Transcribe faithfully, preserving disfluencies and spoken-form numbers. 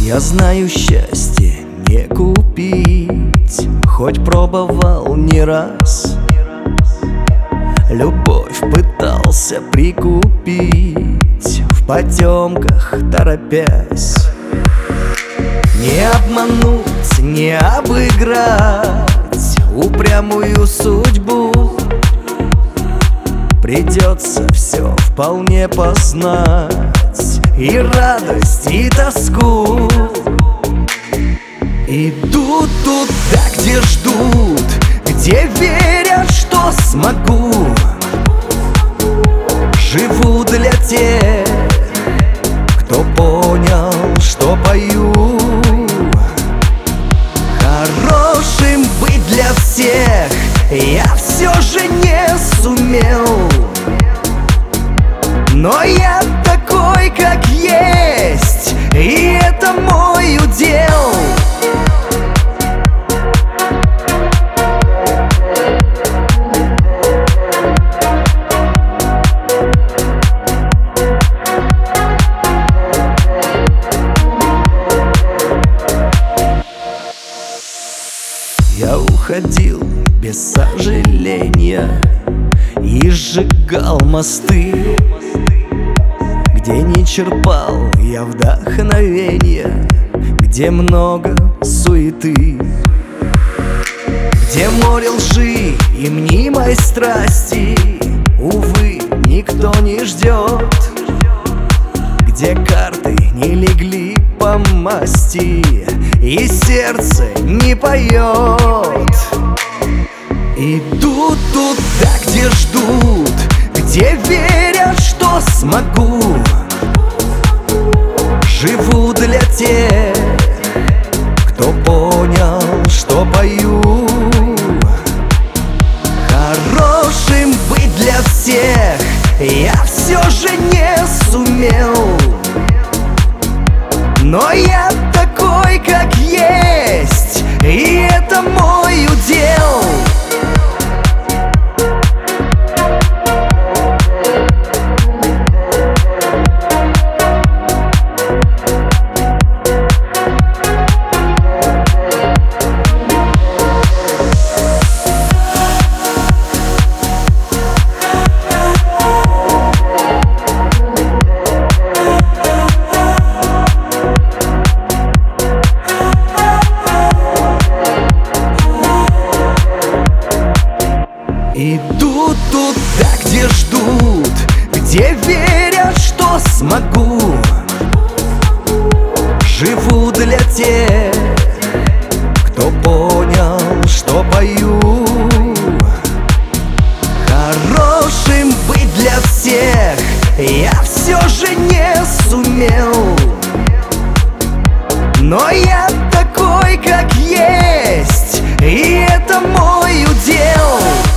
Я знаю, счастье не купить, хоть пробовал не раз. Любовь пытался прикупить, в потемках торопясь. Не обмануть, не обыграть упрямую судьбу. Придется все вполне познать, и радость, и тоску. Иду туда, где ждут, где верят, что смогу. Живу для тех, кто понял, что пою. Хорошим быть для всех я все же не сумел, но я такой, как есть, и это мой удел. Я уходил без сожаления и сжигал мосты, где не черпал я вдохновения, где много суеты, где море лжи и мнимой страсти, увы, никто не ждет, где карты не легли по масти и сердце не поет. Иду туда, где ждут, где верят, что смогу. Живу для тех, кто понял, что пою. Хорошим быть для всех я все же не сумел, но я такой, как есть, и это мой удел. Иду туда, где ждут, где верят, что смогу. Живу для тех, кто понял, что пою. Хорошим быть для всех я все же не сумел, но я такой, как есть, и это мой удел.